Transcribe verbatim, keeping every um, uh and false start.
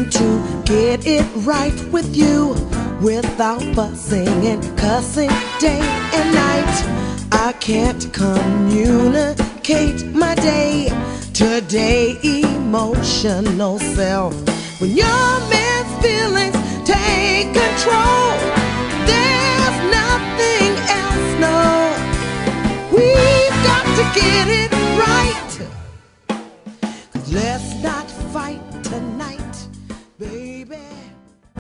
to get it right with you without fussing and cussing day and night. I can't communicate my day today, emotional self. When your man's feelings take control, there's nothing else, no. We've got to get it